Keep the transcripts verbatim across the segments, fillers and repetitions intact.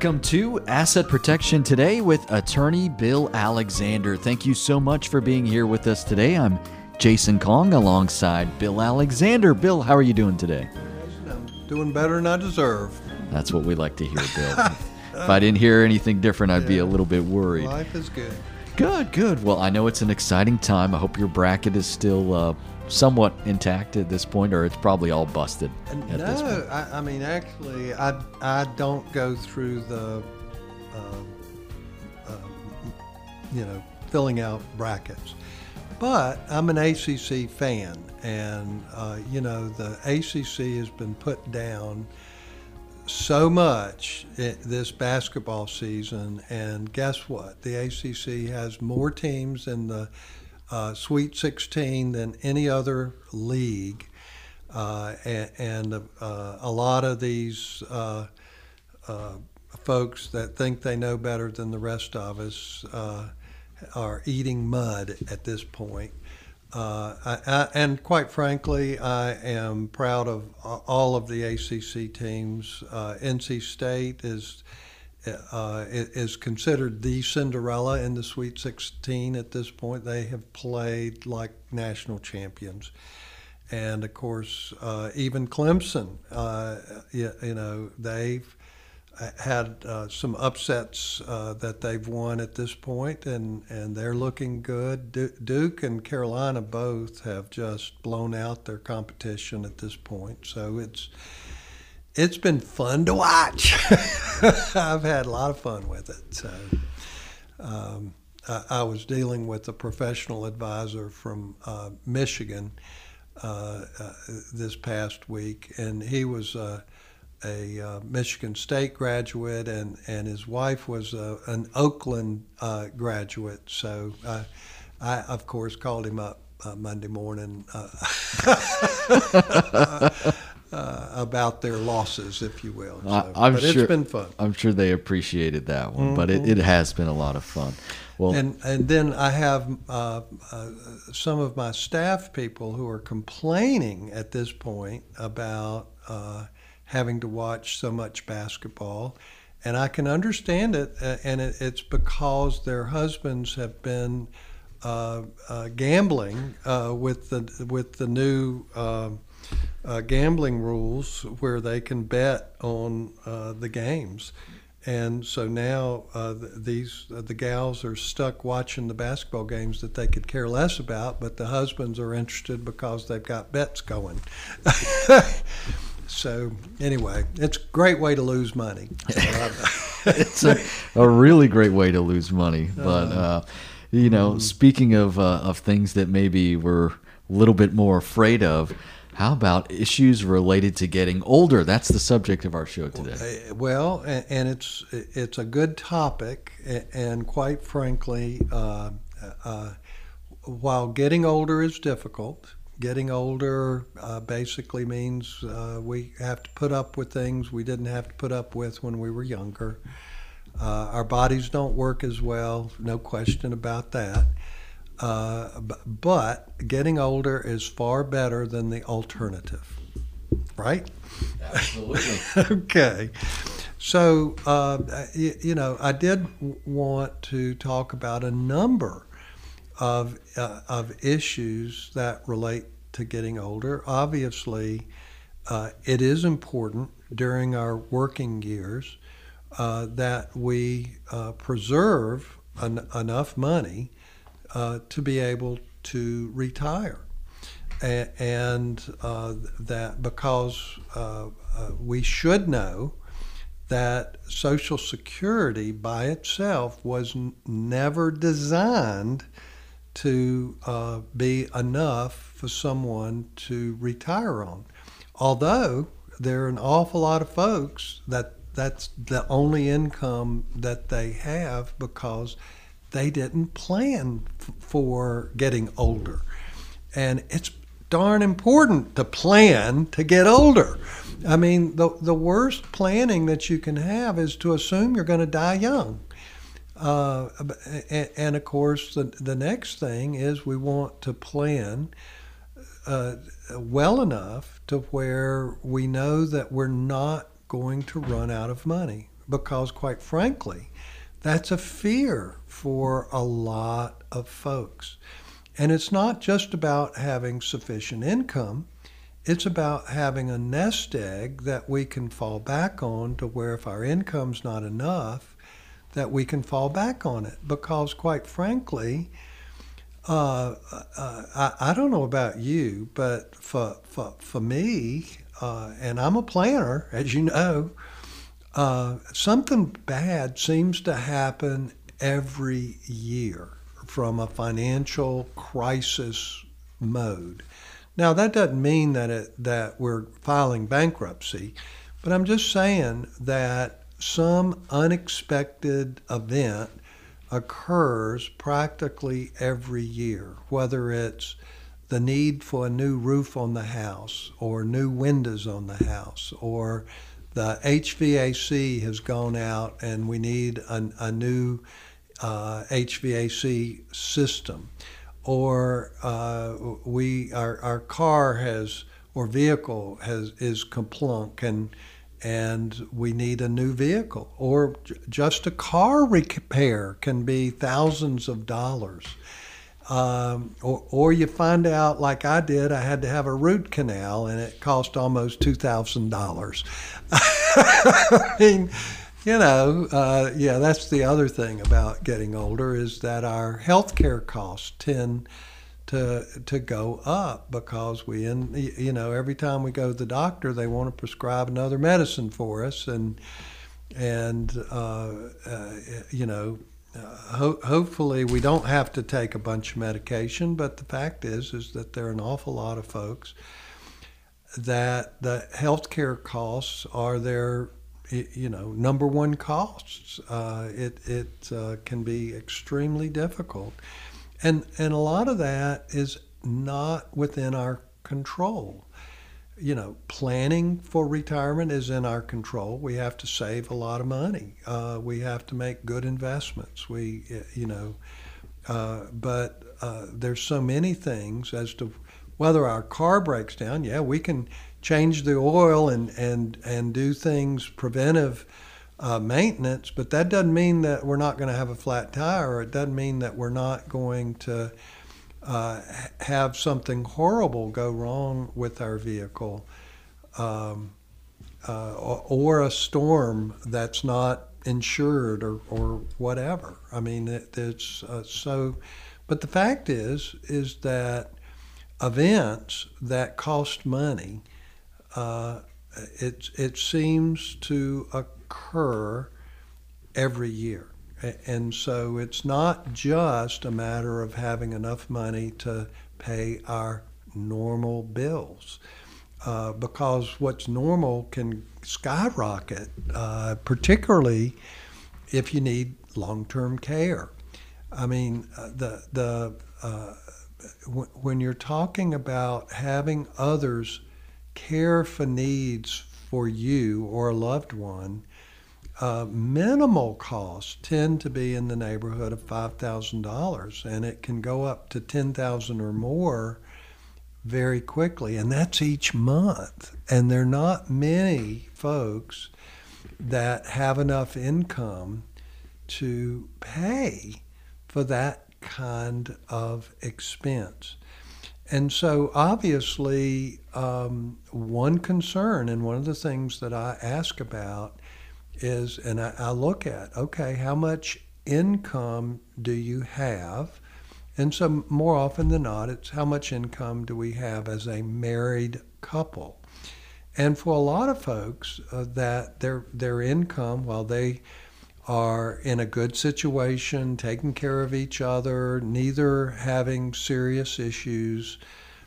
Welcome to Asset Protection Today with attorney Bill Alexander. Thank you so much for being here with us today. I'm Jason Kong alongside Bill Alexander. Bill, how are you doing today? I'm doing better than I deserve. That's what we like to hear, Bill. If I didn't hear anything different, I'd yeah. be a little bit worried. Life is good. Good, good. Well, I know it's an exciting time. I hope your bracket is still uh, somewhat intact at this point, or it's probably all busted at no, this point. I, I mean, actually, I, I don't go through the, uh, uh, you know, filling out brackets. But I'm an A C C fan, and, uh, you know, the A C C has been put down so much this basketball season, and guess what? The A C C has more teams in the uh, Sweet sixteen than any other league, uh, and, and uh, a lot of these uh, uh, folks that think they know better than the rest of us uh, are eating mud at this point. Uh, I, I, and quite frankly, I am proud of all of the A C C teams. Uh, N C State is uh, is considered the Cinderella in the Sweet sixteen at this point. They have played like national champions. And, of course, uh, even Clemson, uh, you, you know, they've had uh, some upsets uh, that they've won at this point, and, and they're looking good. Du- Duke and Carolina both have just blown out their competition at this point. So it's it's been fun to watch. I've had a lot of fun with it. So um, I, I was dealing with a professional advisor from uh, Michigan uh, uh, this past week, and he was uh, a uh, Michigan State graduate, and, and his wife was uh, an Oakland uh, graduate. So uh, I, of course, called him up uh, Monday morning uh, uh, about their losses, if you will. So, I'm but sure, it's been fun. I'm sure they appreciated that one, mm-hmm. but it, it has been a lot of fun. Well, and and then I have uh, uh, some of my staff people who are complaining at this point about uh, having to watch so much basketball, and I can understand it, uh, and it, it's because their husbands have been uh, uh, gambling uh, with the with the new uh, uh, gambling rules where they can bet on uh, the games, and so now uh, these uh, the gals are stuck watching the basketball games that they could care less about, but the husbands are interested because they've got bets going. So anyway, it's a great way to lose money. It's a, a really great way to lose money. But, uh, you know, mm-hmm. speaking of uh, of things that maybe we're a little bit more afraid of, how about issues related to getting older? That's the subject of our show today. Well, and it's it's a good topic, and quite frankly, uh, uh, while getting older is difficult, getting older uh, basically means uh, we have to put up with things we didn't have to put up with when we were younger. Uh, our bodies don't work as well, no question about that. Uh, but getting older is far better than the alternative, right? Absolutely. Okay. So, uh, you, you know, I did want to talk about a number of uh, of issues that relate to getting older. Obviously, uh, it is important during our working years uh, that we uh, preserve en- enough money uh, to be able to retire, A- and uh, that because uh, uh, we should know that Social Security by itself was n- never designed to uh, be enough for someone to retire on. Although there are an awful lot of folks that that's the only income that they have because they didn't plan f- for getting older. And it's darn important to plan to get older. I mean, the the worst planning that you can have is to assume you're going to die young. Uh, and, and of course, the the next thing is we want to plan uh, well enough to where we know that we're not going to run out of money. because, quite frankly, that's a fear for a lot of folks. And it's not just about having sufficient income. It's about having a nest egg that we can fall back on, to where if our income's not enough, that we can fall back on it. Because, quite frankly, uh, uh, I, I don't know about you, but for, for, for me, uh, and I'm a planner, as you know, uh, something bad seems to happen every year from a financial crisis mode. Now, that doesn't mean that it, that we're filing bankruptcy, but I'm just saying that some unexpected event occurs practically every year, whether it's the need for a new roof on the house, or new windows on the house, or the H V A C has gone out and we need a, a new uh, H V A C system, or uh, we our, our car has or vehicle has is kaplunk and and we need a new vehicle, or j- just a car repair can be thousands of dollars. Um, or, or you find out, like I did, I had to have a root canal and it cost almost two thousand dollars. I mean, you know, uh, yeah, that's the other thing about getting older, is that our healthcare costs tend to to go up, because we, in, you know, every time we go to the doctor, they want to prescribe another medicine for us, and and uh, uh, you know. Uh, ho- hopefully we don't have to take a bunch of medication, but the fact is is that there are an awful lot of folks that the healthcare costs are their, you know, number one costs. Uh, it it uh, can be extremely difficult, and and a lot of that is not within our control. You know, planning for retirement is in our control. We have to save a lot of money. Uh, we have to make good investments. We, you know, uh, but uh, there's so many things as to whether our car breaks down. Yeah, we can change the oil and and and do things preventive uh, maintenance, but that doesn't mean that we're not going to have a flat tire, or it doesn't mean that we're not going to Uh, have something horrible go wrong with our vehicle, um, uh, or, or a storm that's not insured, or, or whatever. I mean, it, it's uh, so, but the fact is, is that events that cost money, uh, it, it seems to occur every year. And so it's not just a matter of having enough money to pay our normal bills, uh, because what's normal can skyrocket, uh, particularly if you need long-term care. I mean, uh, the the uh, w- when you're talking about having others care for needs for you or a loved one, Uh, minimal costs tend to be in the neighborhood of five thousand dollars, and it can go up to ten thousand dollars or more very quickly, and that's each month. And there are not many folks that have enough income to pay for that kind of expense. And so obviously, um, one concern, and one of the things that I ask about is, and I, I look at, okay, how much income do you have? And so more often than not, it's how much income do we have as a married couple? And for a lot of folks, uh, that their their income, while they are in a good situation, taking care of each other, neither having serious issues,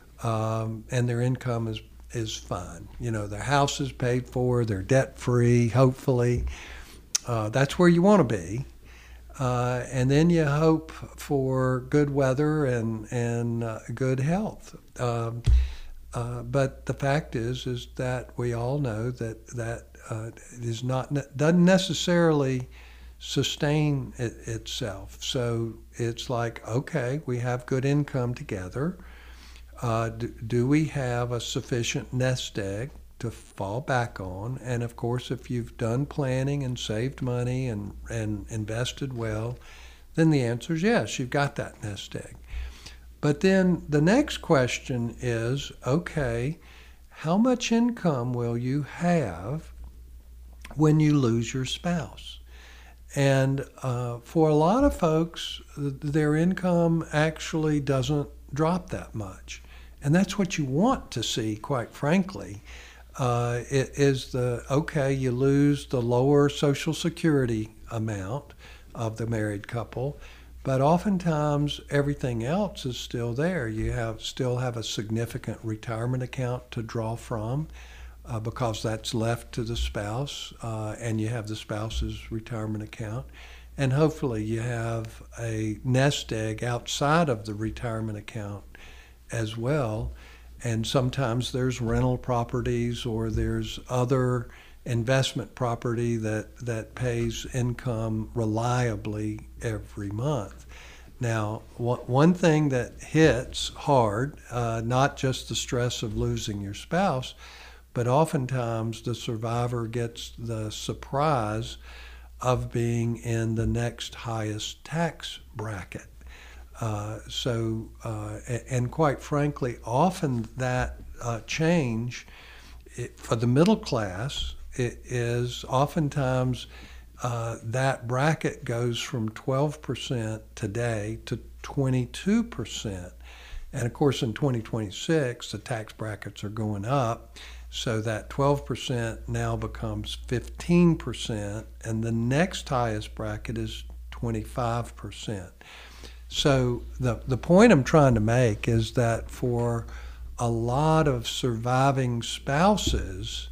um, and their income is is fine. You know, their house is paid for, they're debt-free, hopefully. Uh, that's where you want to be. Uh, and then you hope for good weather and, and uh, good health. Um, uh, but the fact is, is that we all know that that uh, is not, doesn't necessarily sustain it, itself. So it's like, okay, we have good income together. Uh, do, do we have a sufficient nest egg to fall back on. And of course, if you've done planning and saved money and, and invested well, then the answer is yes, you've got that nest egg. But then the next question is, okay, how much income will you have when you lose your spouse? And uh, for a lot of folks, their income actually doesn't drop that much. And that's what you want to see, quite frankly, uh, it is the, okay, you lose the lower Social Security amount of the married couple, but oftentimes everything else is still there. You have still have a significant retirement account to draw from uh, because that's left to the spouse, uh, and you have the spouse's retirement account. And hopefully you have a nest egg outside of the retirement account as well. And sometimes there's rental properties or there's other investment property that, that pays income reliably every month. Now, one thing that hits hard, uh, not just the stress of losing your spouse, but oftentimes the survivor gets the surprise of being in the next highest tax bracket. Uh, so, uh, and quite frankly, often that uh, change it, for the middle class, it is oftentimes uh, that bracket goes from twelve percent today to twenty-two percent. And of course, in twenty twenty-six, the tax brackets are going up. So that twelve percent now becomes fifteen percent, and the next highest bracket is twenty-five percent. So the, the point I'm trying to make is that for a lot of surviving spouses,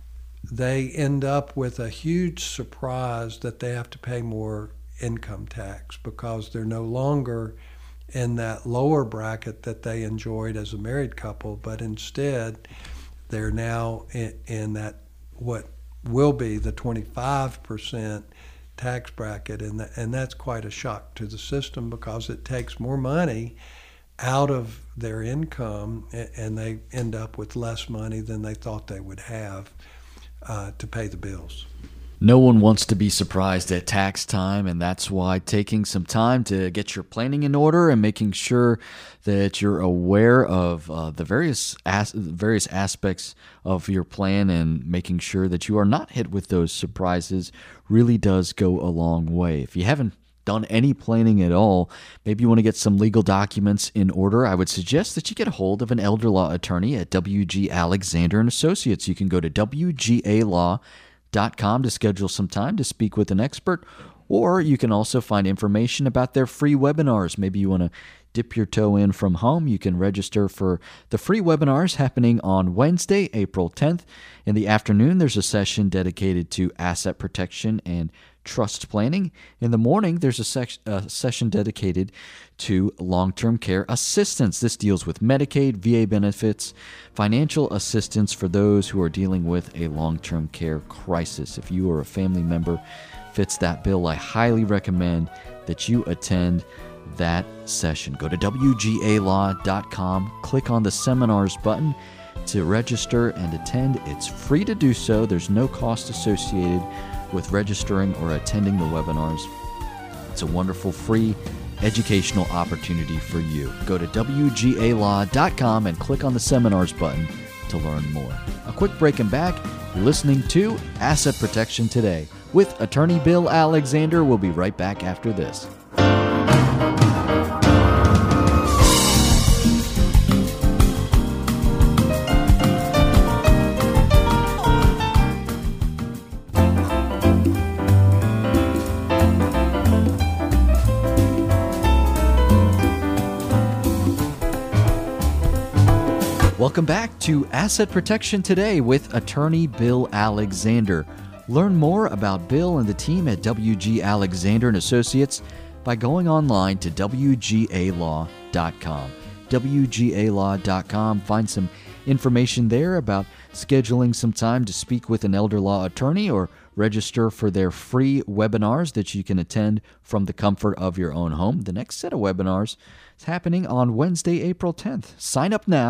they end up with a huge surprise that they have to pay more income tax because they're no longer in that lower bracket that they enjoyed as a married couple, but instead they're now in, in that what will be the twenty-five percent tax bracket, and that, and that's quite a shock to the system because it takes more money out of their income, and they end up with less money than they thought they would have uh, to pay the bills. No one wants to be surprised at tax time, and that's why taking some time to get your planning in order and making sure that you're aware of uh, the various as- various aspects of your plan and making sure that you are not hit with those surprises really does go a long way. If you haven't done any planning at all, maybe you want to get some legal documents in order, I would suggest that you get a hold of an elder law attorney at W G Alexander and Associates. You can go to W G A law dot com to schedule some time to speak with an expert, or you can also find information about their free webinars. Maybe you want to dip your toe in from home. You can register for the free webinars happening on Wednesday, April tenth. In the afternoon, there's a session dedicated to asset protection and trust planning. In the morning, there's a, sec- a session dedicated to long-term care assistance. This deals with Medicaid, V A benefits, financial assistance for those who are dealing with a long-term care crisis. If you or a family member fits that bill, I highly recommend that you attend that session. Go to W G A law dot com, click on the seminars button to register and attend. It's free to do so. There's no cost associated with registering or attending the webinars. It's a wonderful free educational opportunity for you. Go to W G A law dot com and click on the seminars button to learn more. A quick break and back. You're listening to Asset Protection Today with Attorney Bill Alexander. We'll be right back after this. Welcome back to Asset Protection Today with Attorney Bill Alexander. Learn more about Bill and the team at W G Alexander and Associates by going online to W G A law dot com. W G A law dot com. Find some information there about scheduling some time to speak with an elder law attorney or register for their free webinars that you can attend from the comfort of your own home. The next set of webinars is happening on Wednesday, April tenth. Sign up now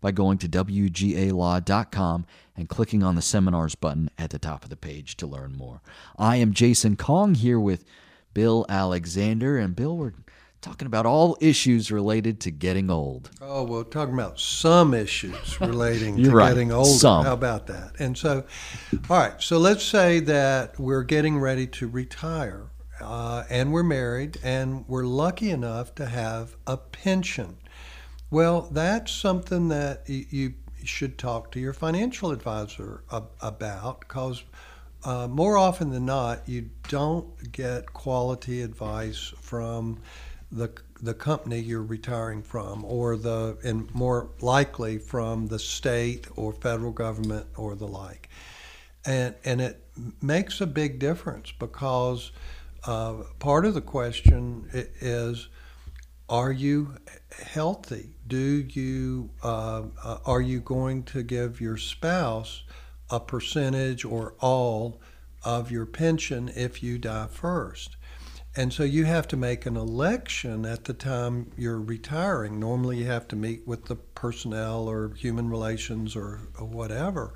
by going to w g a law dot com and clicking on the seminars button at the top of the page to learn more. I am Jason Kong here with Bill Alexander, and Bill, we're talking about all issues related to getting old. Oh, well, talking about some issues relating to right. getting older. Some. How about that? And so, all right, so let's say that we're getting ready to retire, uh, and we're married, and we're lucky enough to have a pension. Well, that's something that you, you should talk to your financial advisor ab- about, because uh, more often than not, you don't get quality advice from the the company you're retiring from, or the and more likely from the state or federal government or the like. And and it makes a big difference, because uh, part of the question is, are you healthy? Do you uh, uh, are you going to give your spouse a percentage or all of your pension if you die first? And so you have to make an election at the time you're retiring. Normally you have to meet with the personnel or human relations or, or whatever.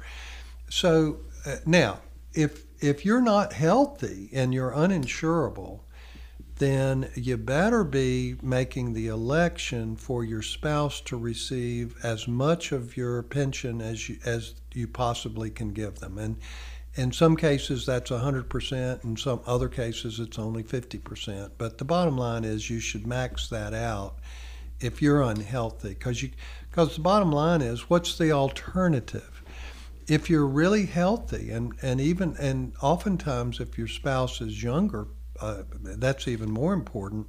So uh, now, if if you're not healthy and you're uninsurable, then you better be making the election for your spouse to receive as much of your pension as you, as you possibly can give them. And in some cases, that's one hundred percent. In some other cases, it's only fifty percent. But the bottom line is you should max that out if you're unhealthy, because you, because the bottom line is, what's the alternative? If you're really healthy, and, and even and oftentimes if your spouse is younger, uh, that's even more important,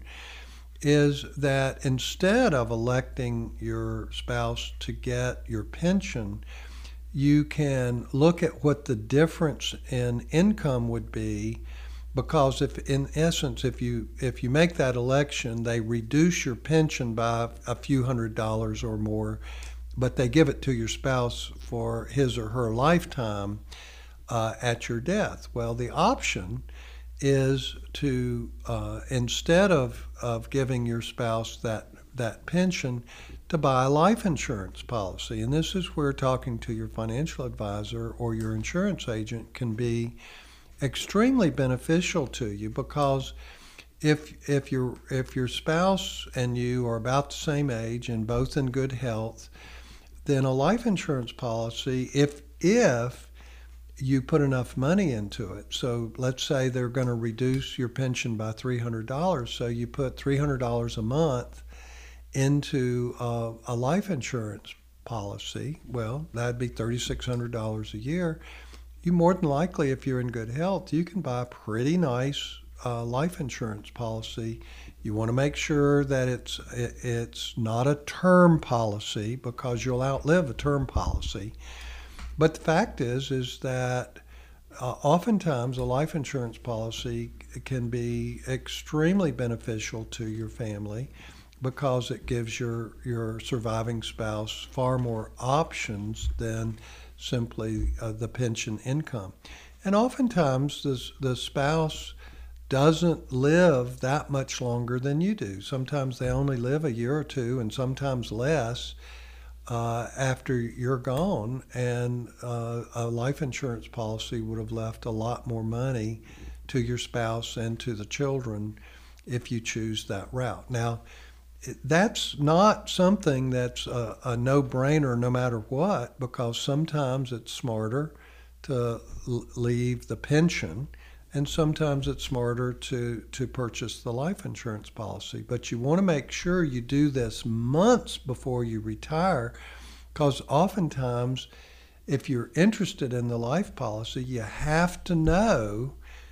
is that instead of electing your spouse to get your pension, you can look at what the difference in income would be, because if, in essence, if you if you make that election, they reduce your pension by a few hundred dollars or more, but they give it to your spouse for his or her lifetime uh, at your death. Well, the option is to, uh, instead of, of giving your spouse that, that pension, to buy a life insurance policy. And this is where talking to your financial advisor or your insurance agent can be extremely beneficial to you, because if if your if your spouse and you are about the same age and both in good health, then a life insurance policy, if if you put enough money into it. So let's say they're going to reduce your pension by three hundred dollars, so you put three hundred dollars a month into uh, a life insurance policy. Well, that'd be three thousand six hundred dollars a year. You more than likely, if you're in good health, you can buy a pretty nice uh, life insurance policy. You want to make sure that it's it, it's not a term policy, because you'll outlive a term policy. But the fact is, is that uh, oftentimes a life insurance policy can be extremely beneficial to your family, because it gives your, your surviving spouse far more options than simply uh, the pension income. And oftentimes the, the spouse doesn't live that much longer than you do. Sometimes they only live a year or two, and sometimes less uh, after you're gone. And uh, a life insurance policy would have left a lot more money to your spouse and to the children if you choose that route. Now, that's not something that's a, a no-brainer no matter what, because sometimes it's smarter to l- leave the pension, and sometimes it's smarter to, to purchase the life insurance policy. But you want to make sure you do this months before you retire, because oftentimes if you're interested in the life policy, you have to know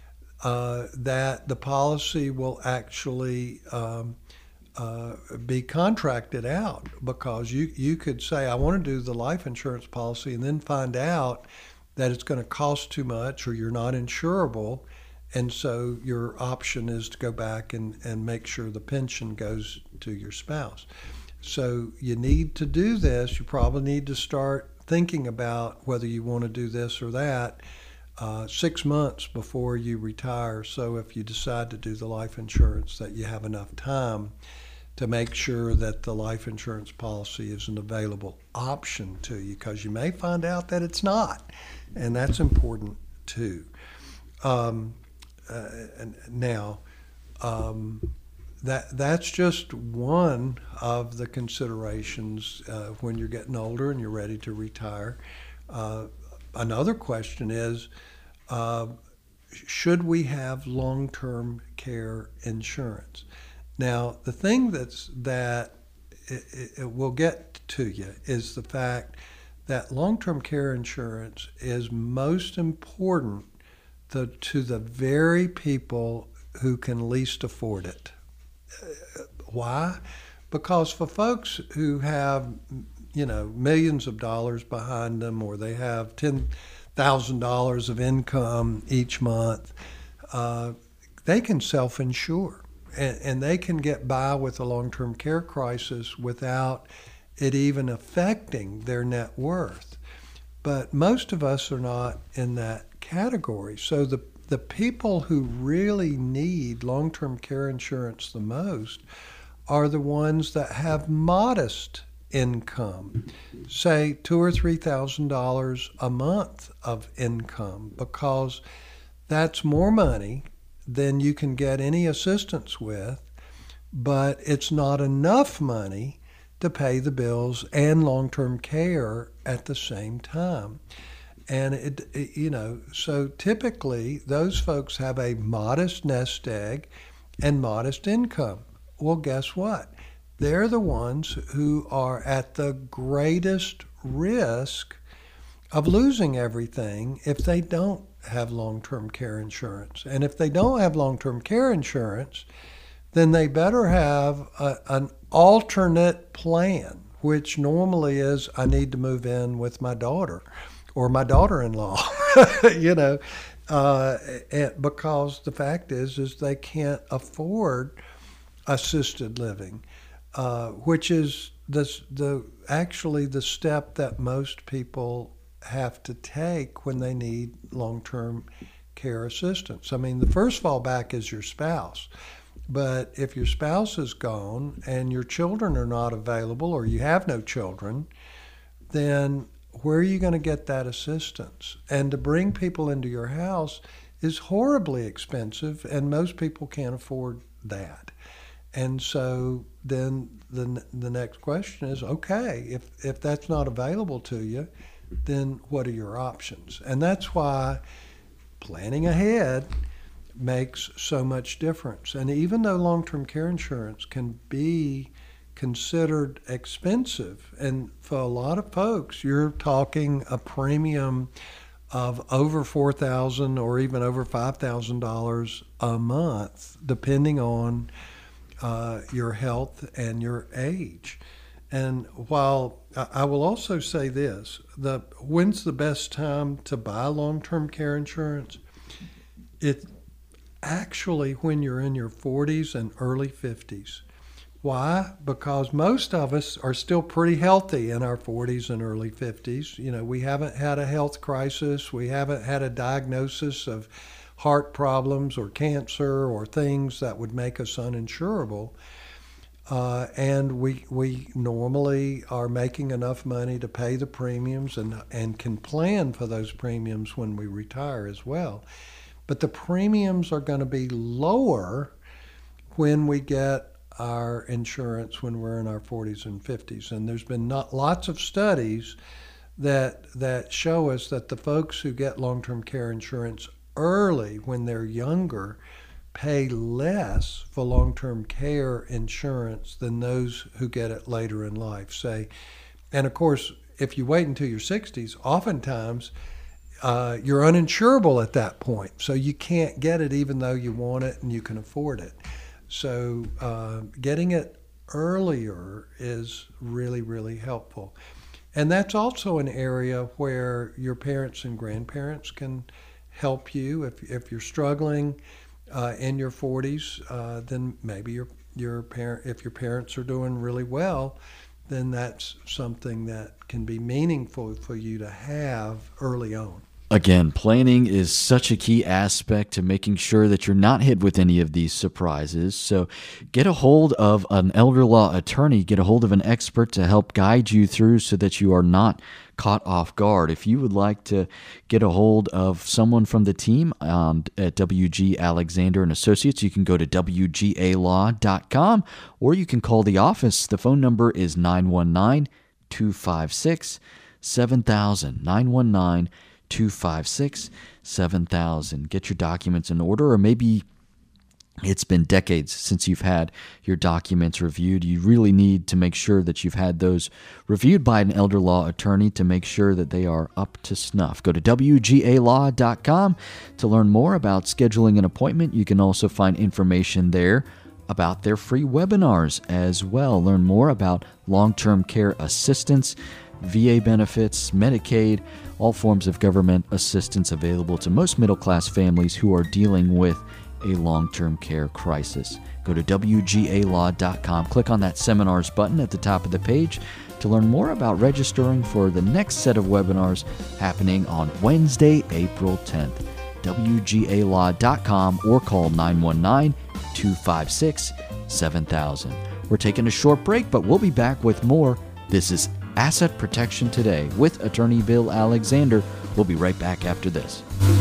uh, that the policy will actually um, Uh, be contracted out, because you, you could say, I want to do the life insurance policy, and then find out that it's going to cost too much, or you're not insurable, and so your option is to go back and, and make sure the pension goes to your spouse. So you need to do this. You probably need to start thinking about whether you want to do this or that uh, six months before you retire, so if you decide to do the life insurance, that you have enough time to make sure that the life insurance policy is an available option to you, because you may find out that it's not, and that's important too. Um, uh, and now, um, that that's just one of the considerations uh, when you're getting older and you're ready to retire. Uh, another question is, uh, should we have long-term care insurance? Now, the thing that's that it, it will get to you is the fact that long-term care insurance is most important to, to the very people who can least afford it. Why? Because for folks who have, you know, millions of dollars behind them, or they have ten thousand dollars of income each month, uh, they can self-insure. And, and they can get by with a long-term care crisis without it even affecting their net worth. But most of us are not in that category. So the, the people who really need long-term care insurance the most are the ones that have modest income, say two or three thousand dollars a month of income, because that's more money than you can get any assistance with, but it's not enough money to pay the bills and long-term care at the same time. And it, it you know, so typically those folks have a modest nest egg and modest income. Well, guess what? They're the ones who are at the greatest risk of losing everything if they don't have long-term care insurance. And if they don't have long-term care insurance, then they better have a, an alternate plan, which normally is, I need to move in with my daughter or my daughter-in-law, you know, uh, because the fact is, is they can't afford assisted living, uh, which is the, the actually the step that most people have to take when they need long-term care assistance. I mean, the first fallback is your spouse. But if your spouse is gone and your children are not available, or you have no children, then where are you going to get that assistance? And to bring people into your house is horribly expensive, and most people can't afford that. And so then the the next question is, okay, if, if that's not available to you, then what are your options? And that's why planning ahead makes so much difference. And even though long-term care insurance can be considered expensive, and for a lot of folks, you're talking a premium of over four thousand dollars or even over five thousand dollars a month, depending on uh, your health and your age. And while I will also say this, the when's the best time to buy long-term care insurance? It's actually when you're in your forties and early fifties. Why? Because most of us are still pretty healthy in our forties and early fifties. You know, we haven't had a health crisis. We haven't had a diagnosis of heart problems or cancer or things that would make us uninsurable. Uh, and we we normally are making enough money to pay the premiums and and can plan for those premiums when we retire as well. But the premiums are going to be lower when we get our insurance when we're in our forties and fifties. And there's been not lots of studies that that show us that the folks who get long-term care insurance early when they're younger pay less for long-term care insurance than those who get it later in life, say. And of course, if you wait until your sixties, oftentimes uh, you're uninsurable at that point. So you can't get it even though you want it and you can afford it. So uh, getting it earlier is really, really helpful. And that's also an area where your parents and grandparents can help you. If, if you're struggling uh, in your forties, uh, then maybe your your parent, if your parents are doing really well, then that's something that can be meaningful for you to have early on. Again, planning is such a key aspect to making sure that you're not hit with any of these surprises. So get a hold of an elder law attorney, get a hold of an expert to help guide you through so that you are not caught off guard. If you would like to get a hold of someone from the team um, at W G Alexander and Associates, you can go to W G A law dot com or you can call the office. The phone number is nine one nine, two five six, seven thousand, nine one nine, two five six, seven thousand. Get your documents in order, or maybe it's been decades since you've had your documents reviewed. You really need to make sure that you've had those reviewed by an elder law attorney to make sure that they are up to snuff. Go to W G A law dot com to learn more about scheduling an appointment. You can also find information there about their free webinars as well. Learn more about long-term care assistance, V A benefits, Medicaid, all forms of government assistance available to most middle-class families who are dealing with a long-term care crisis. Go to W G A law dot com, click on that seminars button at the top of the page to learn more about registering for the next set of webinars happening on Wednesday, April tenth. W G A law dot com or call nine one nine, two five six, seven thousand. We're taking a short break, but we'll be back with more. This is Asset Protection Today with Attorney Bill Alexander. We'll be right back after this.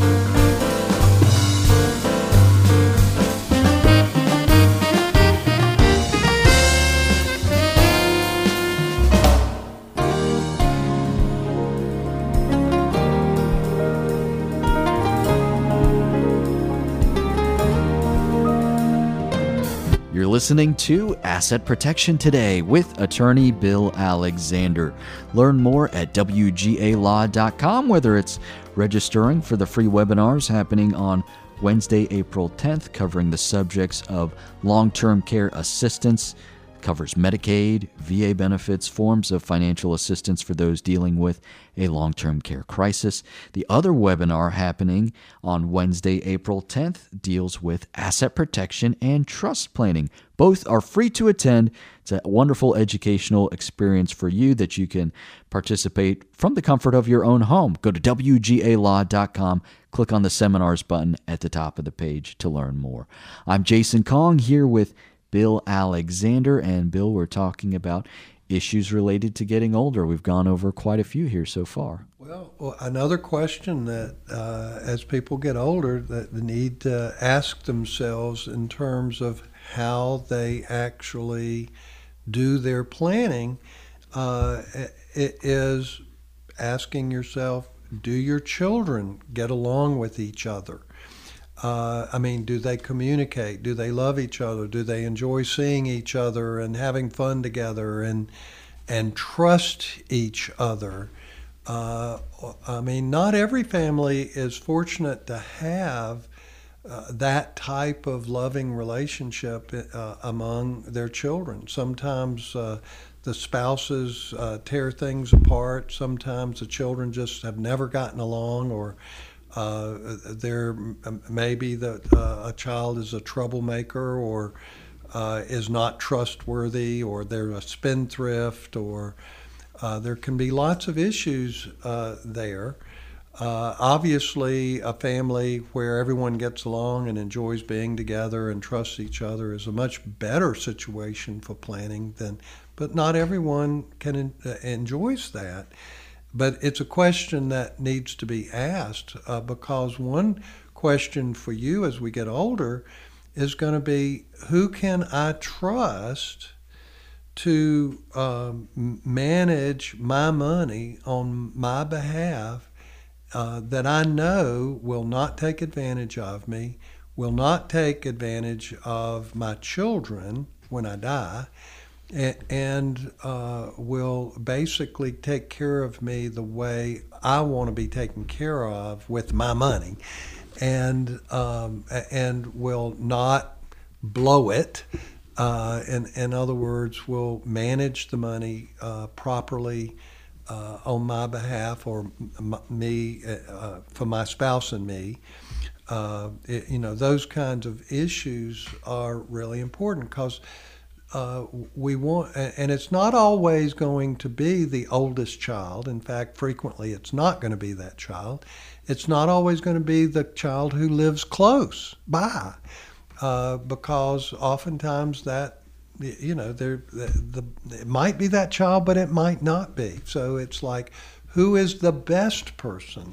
You're listening to Asset Protection Today with Attorney Bill Alexander. Learn more at W G A law dot com, whether it's registering for the free webinars happening on Wednesday, April tenth, covering the subjects of long-term care assistance, covers Medicaid, V A benefits, forms of financial assistance for those dealing with a long-term care crisis. The other webinar happening on Wednesday, April tenth deals with asset protection and trust planning. Both are free to attend. It's a wonderful educational experience for you that you can participate from the comfort of your own home. Go to W G A law dot com, click on the seminars button at the top of the page to learn more. I'm Jason Kong here with Bill Alexander, and Bill, we're talking about issues related to getting older. We've gone over quite a few here so far. Well, well another question that uh, as people get older that they need to ask themselves in terms of how they actually do their planning uh, it is asking yourself, do your children get along with each other? Uh, I mean, do they communicate? Do they love each other? Do they enjoy seeing each other and having fun together and and trust each other? Uh, I mean, not every family is fortunate to have uh, that type of loving relationship uh, among their children. Sometimes uh, the spouses uh, tear things apart. Sometimes the children just have never gotten along, or Uh, there maybe that uh, a child is a troublemaker, or uh, is not trustworthy, or they're a spendthrift, or uh, there can be lots of issues uh, there. Uh, obviously, a family where everyone gets along and enjoys being together and trusts each other is a much better situation for planning than, but not everyone can uh, enjoys that. But it's a question that needs to be asked uh, because one question for you as we get older is going to be, who can I trust to um, manage my money on my behalf uh, that I know will not take advantage of me, will not take advantage of my children when I die, and uh, will basically take care of me the way I want to be taken care of with my money, and um, and will not blow it. Uh, in, in other words, will manage the money uh, properly uh, on my behalf, or m- me uh, for my spouse and me. Uh, it, you know, those kinds of issues are really important because uh, we want, and it's not always going to be the oldest child. In fact, frequently it's not going to be that child. It's not always going to be the child who lives close by, uh, because oftentimes that, you know, there the, the it might be that child, but it might not be. So it's like, who is the best person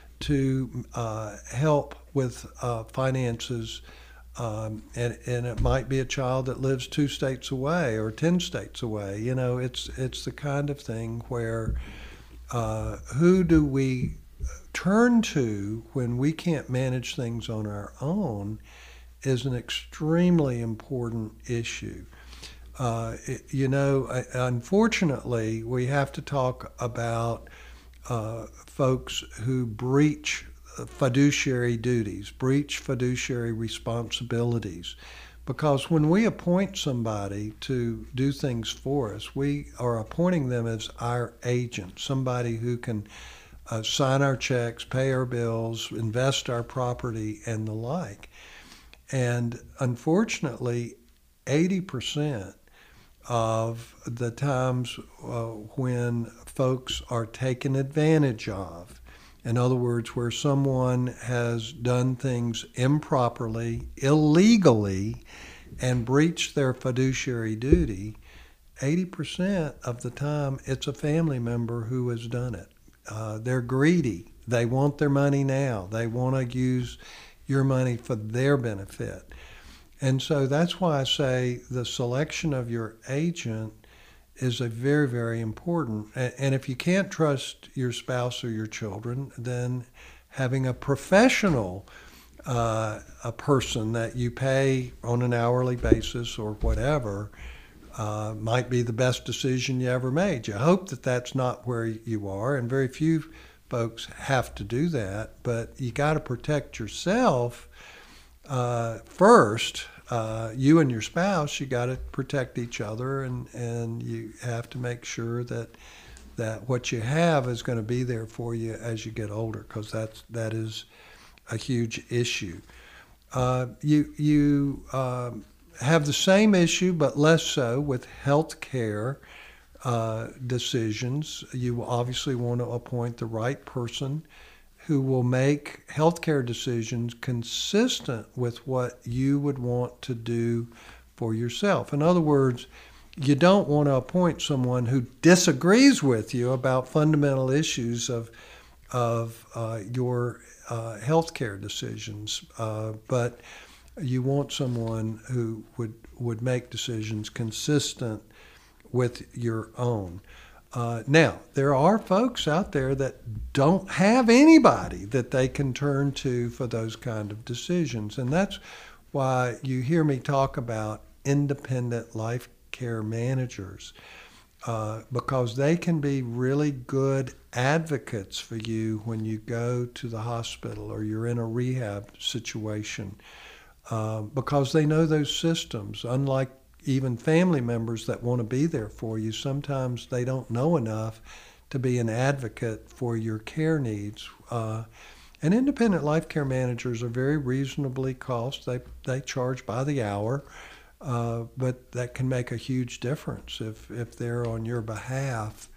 to uh, help with uh, finances? Um, and, and it might be a child that lives two states away or ten states away. You know, it's it's the kind of thing where uh, who do we turn to when we can't manage things on our own is an extremely important issue. Uh, it, you know, unfortunately, we have to talk about uh, folks who breach fiduciary duties, breach fiduciary responsibilities. Because when we appoint somebody to do things for us, we are appointing them as our agent, somebody who can uh, sign our checks, pay our bills, invest our property, and the like. And unfortunately, eighty percent of the times uh, when folks are taken advantage of, in other words, where someone has done things improperly, illegally, and breached their fiduciary duty, eighty percent of the time it's a family member who has done it. Uh, they're greedy. They want their money now. They want to use your money for their benefit. And so that's why I say the selection of your agent is a very, very important. And if you can't trust your spouse or your children, then having a professional, uh, a person that you pay on an hourly basis or whatever, uh, might be the best decision you ever made. You hope that that's not where you are, and very few folks have to do that, but you got to protect yourself uh, first. Uh, you and your spouse, you got to protect each other, and, and you have to make sure that that what you have is going to be there for you as you get older, because that's that is a huge issue. Uh, you you um, have the same issue, but less so, with health care uh, decisions. You obviously want to appoint the right person who will make healthcare decisions consistent with what you would want to do for yourself. In other words, you don't want to appoint someone who disagrees with you about fundamental issues of of uh, your uh, healthcare decisions, uh, but you want someone who would would make decisions consistent with your own. Uh, now, there are folks out there that don't have anybody that they can turn to for those kind of decisions. And that's why you hear me talk about independent life care managers, uh, because they can be really good advocates for you when you go to the hospital or you're in a rehab situation, uh, because they know those systems. Unlike even family members that want to be there for you, sometimes they don't know enough to be an advocate for your care needs. Uh, and independent life care managers are very reasonably cost. They they charge by the hour, uh, but that can make a huge difference if, if they're on your behalf.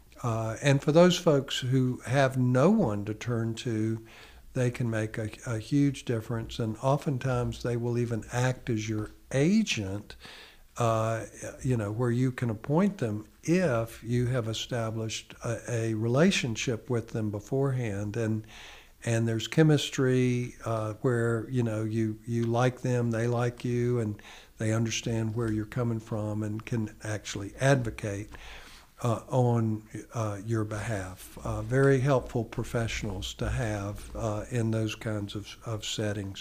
Uh, and for those folks who have no one to turn to, they can make a, a huge difference. And oftentimes they will even act as your agent, Uh, you know, where you can appoint them if you have established a, a relationship with them beforehand, and and there's chemistry uh, where, you know, you, you like them, they like you, and they understand where you're coming from and can actually advocate uh, on uh, your behalf. Uh, very helpful professionals to have uh, in those kinds of, of settings.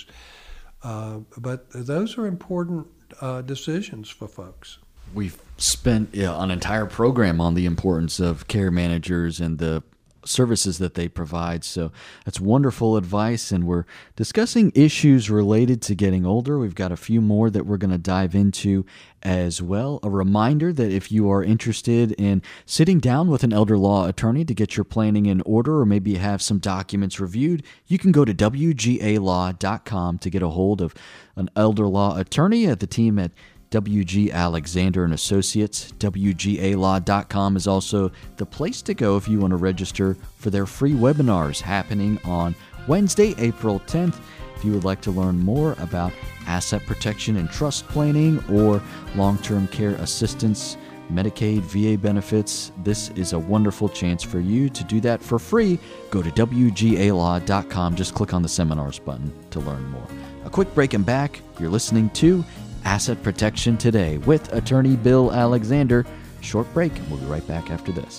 Uh, but those are important Uh, decisions for folks. We've spent yeah, an entire program on the importance of care managers and the services that they provide. So that's wonderful advice. And we're discussing issues related to getting older. We've got a few more that we're going to dive into as well. A reminder that if you are interested in sitting down with an elder law attorney to get your planning in order, or maybe have some documents reviewed, you can go to W G A law dot com to get a hold of an elder law attorney. At the team at W G Alexander and Associates. W G A law dot com is also the place to go if you want to register for their free webinars happening on Wednesday, April tenth. If you would like to learn more about asset protection and trust planning or long-term care assistance, Medicaid, V A benefits, this is a wonderful chance for you to do that for free. Go to W G A law dot com. Just click on the seminars button to learn more. A quick break and back. You're listening to Asset Protection Today with attorney Bill Alexander. Short break. We'll be right back after this.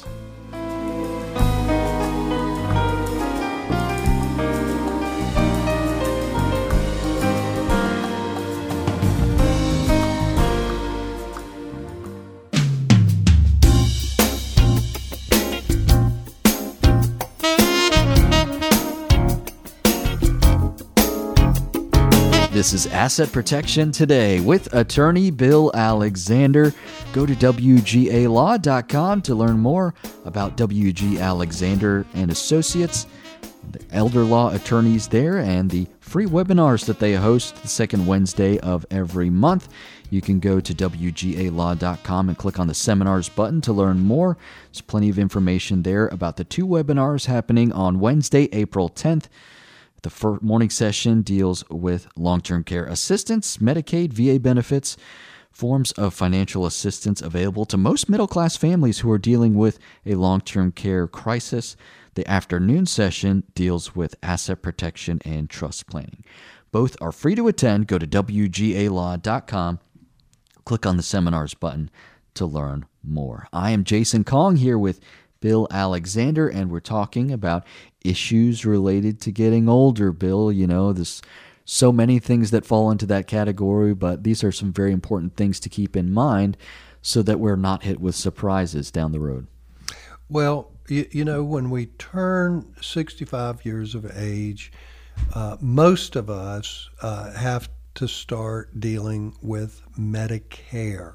This is Asset Protection Today with attorney Bill Alexander. Go to W G A law dot com to learn more about W G Alexander and Associates, the elder law attorneys there, and the free webinars that they host the second Wednesday of every month. You can go to W G A law dot com and click on the seminars button to learn more. There's plenty of information there about the two webinars happening on Wednesday, April tenth. The first morning session deals with long-term care assistance, Medicaid, V A benefits, forms of financial assistance available to most middle-class families who are dealing with a long-term care crisis. The afternoon session deals with asset protection and trust planning. Both are free to attend. Go to W G A law dot com, click on the seminars button to learn more. I am Jason Kong here with Bill Alexander, and we're talking about issues related to getting older. Bill, you know, there's so many things that fall into that category, but these are some very important things to keep in mind so that we're not hit with surprises down the road. Well, you, you know, when we turn sixty-five years of age, uh, most of us uh, have to start dealing with Medicare.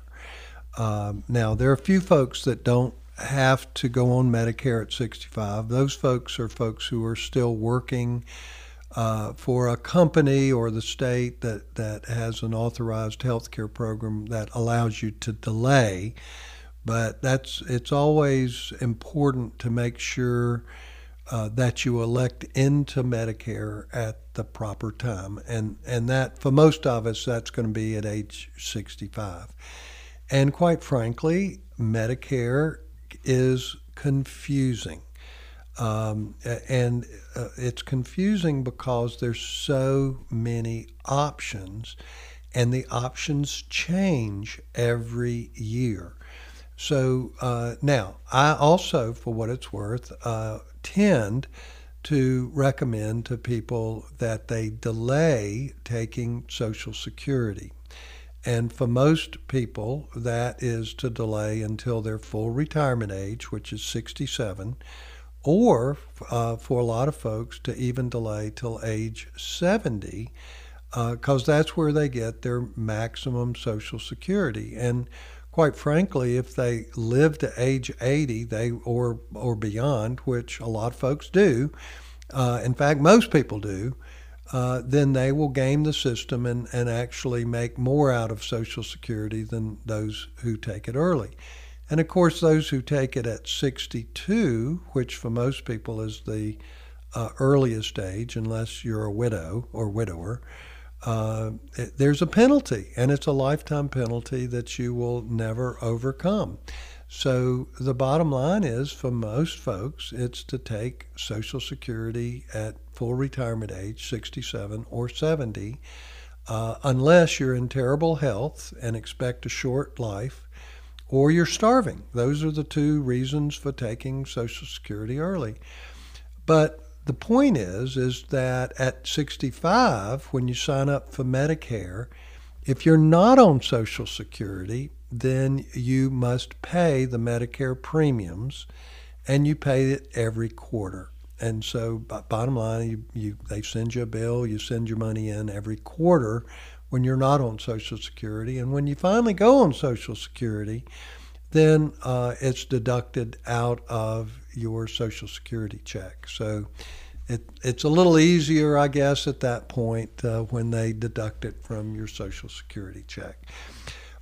Um, now, there are a few folks that don't have to go on Medicare at sixty-five. Those folks are folks who are still working uh, for a company or the state that, that has an authorized health care program that allows you to delay. But that's it's always important to make sure uh, that you elect into Medicare at the proper time. And, and that, for most of us, that's going to be at age sixty-five. And quite frankly, Medicare is confusing. Um, and uh, it's confusing because there's so many options, and the options change every year. So uh, now, I also, for what it's worth, uh, tend to recommend to people that they delay taking Social Security. And for most people, that is to delay until their full retirement age, which is sixty-seven, or uh, for a lot of folks to even delay till age seventy, because uh, that's where they get their maximum Social Security. And quite frankly, if they live to age eighty, they or or beyond, which a lot of folks do, uh, in fact, most people do, Uh, then they will game the system and, and actually make more out of Social Security than those who take it early. And of course, those who take it at sixty-two, which for most people is the uh, earliest age, unless you're a widow or widower, uh, it, there's a penalty, and it's a lifetime penalty that you will never overcome. So the bottom line is, for most folks, it's to take Social Security at full retirement age, sixty-seven or seventy, uh, unless you're in terrible health and expect a short life, or you're starving. Those are the two reasons for taking Social Security early. But the point is, is that at sixty-five, when you sign up for Medicare, if you're not on Social Security, then you must pay the Medicare premiums, and you pay it every quarter. And so, bottom line, you, you, they send you a bill, you send your money in every quarter when you're not on Social Security. And when you finally go on Social Security, then uh, it's deducted out of your Social Security check. So it, it's a little easier, I guess, at that point uh, when they deduct it from your Social Security check.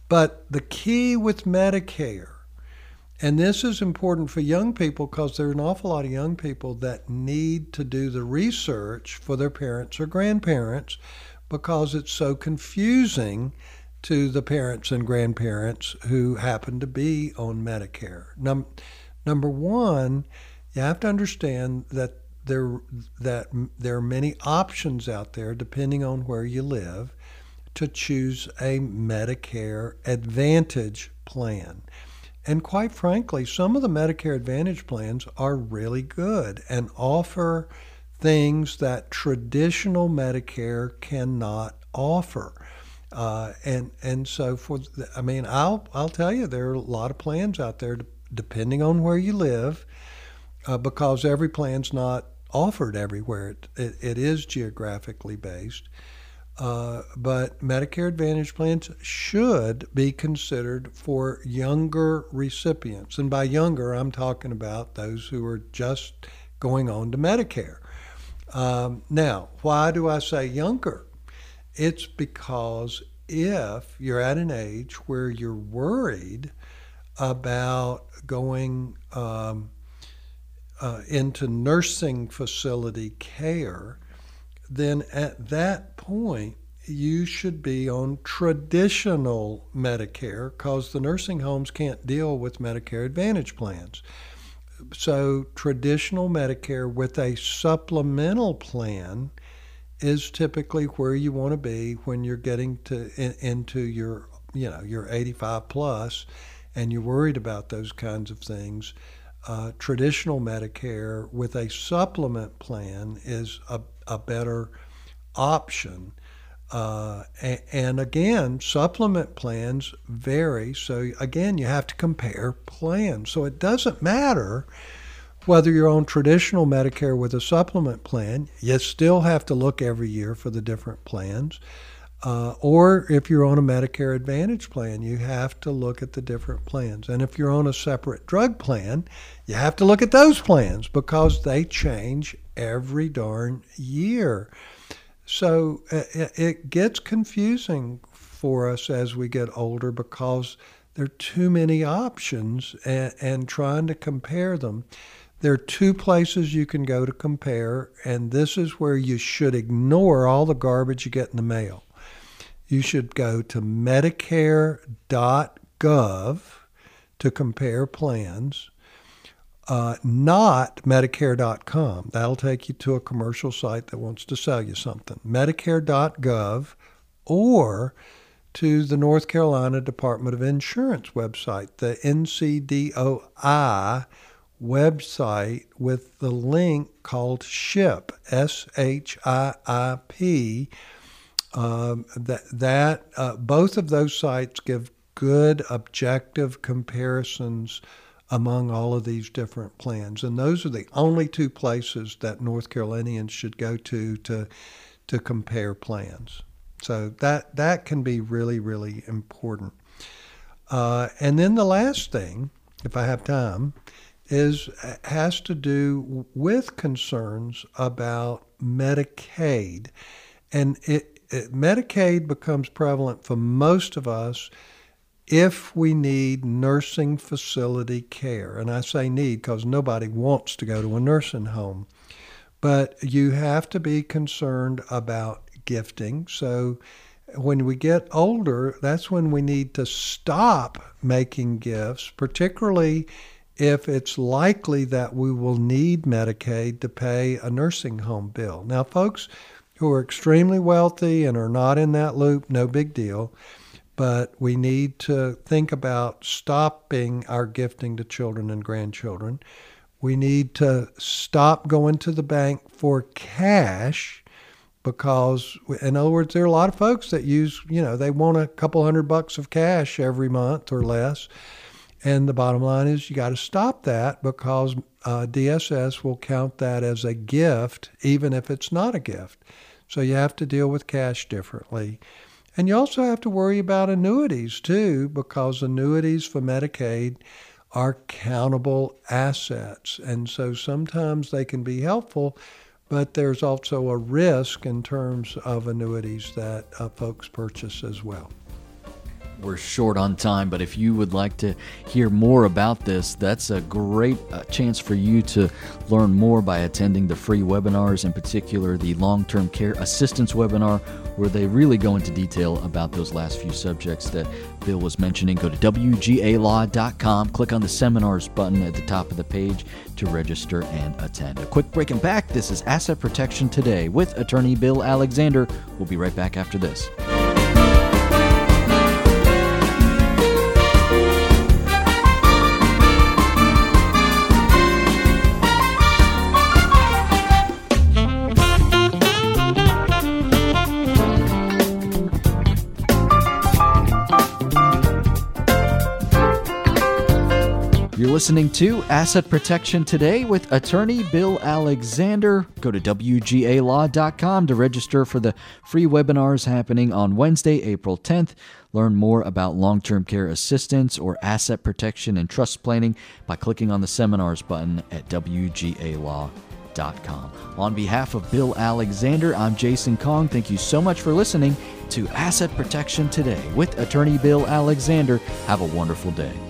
But the key with Medicare, and this is important for young people because there are an awful lot of young people that need to do the research for their parents or grandparents because it's so confusing to the parents and grandparents who happen to be on Medicare. Num- number one, you have to understand that there that there are many options out there depending on where you live to choose a Medicare Advantage plan. And quite frankly, some of the Medicare Advantage plans are really good and offer things that traditional Medicare cannot offer. Uh, and and so for the, I mean I'll I'll tell you there are a lot of plans out there depending on where you live, uh, because every plan's not offered everywhere. It it, it is geographically based. Uh, but Medicare Advantage plans should be considered for younger recipients. And by younger, I'm talking about those who are just going on to Medicare. Um, now, why do I say younger? It's because if you're at an age where you're worried about going um, uh, into nursing facility care, then at that point you should be on traditional Medicare because the nursing homes can't deal with Medicare Advantage plans. So traditional Medicare with a supplemental plan is typically where you want to be when you're getting to in, into your, you know, you're eighty-five plus and you're worried about those kinds of things. Uh, traditional Medicare with a supplement plan is a, a better option. Uh, and, and again, supplement plans vary. So again, you have to compare plans. So it doesn't matter whether you're on traditional Medicare with a supplement plan, you still have to look every year for the different plans. Uh, or if you're on a Medicare Advantage plan, you have to look at the different plans. And if you're on a separate drug plan, you have to look at those plans because they change every darn year. So it, it gets confusing for us as we get older because there are too many options and, and trying to compare them. There are two places you can go to compare, and this is where you should ignore all the garbage you get in the mail. You should go to medicare dot gov to compare plans, uh, not medicare dot com. That'll take you to a commercial site that wants to sell you something. medicare dot gov or to the North Carolina Department of Insurance website, the N C D O I website with the link called SHIP, S H I I P. Um, that that uh, both of those sites give good objective comparisons among all of these different plans, and those are the only two places that North Carolinians should go to to to compare plans. So that that can be really really important. Uh, and then the last thing, if I have time, is has to do with concerns about Medicaid, and it. Medicaid becomes prevalent for most of us if we need nursing facility care. And I say need because nobody wants to go to a nursing home. But you have to be concerned about gifting. So when we get older, that's when we need to stop making gifts, particularly if it's likely that we will need Medicaid to pay a nursing home bill. Now, folks who are extremely wealthy and are not in that loop, no big deal. But we need to think about stopping our gifting to children and grandchildren. We need to stop going to the bank for cash because, in other words, there are a lot of folks that use, you know, they want a couple hundred bucks of cash every month or less. And the bottom line is you got to stop that because uh, D S S will count that as a gift even if it's not a gift. So you have to deal with cash differently. And you also have to worry about annuities too, because annuities for Medicaid are countable assets. And so sometimes they can be helpful, but there's also a risk in terms of annuities that uh, folks purchase as well. We're short on time, but if you would like to hear more about this, that's a great uh, chance for you to learn more by attending the free webinars, in particular the long-term care assistance webinar, where they really go into detail about those last few subjects that Bill was mentioning. Go to W G A law dot com, click on the seminars button at the top of the page to register and attend. A quick break and back. This is Asset Protection Today with attorney Bill Alexander. We'll be right back after this. You're listening to Asset Protection Today with attorney Bill Alexander. Go to W G A law dot com to register for the free webinars happening on Wednesday, April tenth. Learn more about long-term care assistance or asset protection and trust planning by clicking on the seminars button at W G A law dot com. On behalf of Bill Alexander, I'm Jason Kong. Thank you so much for listening to Asset Protection Today with attorney Bill Alexander. Have a wonderful day.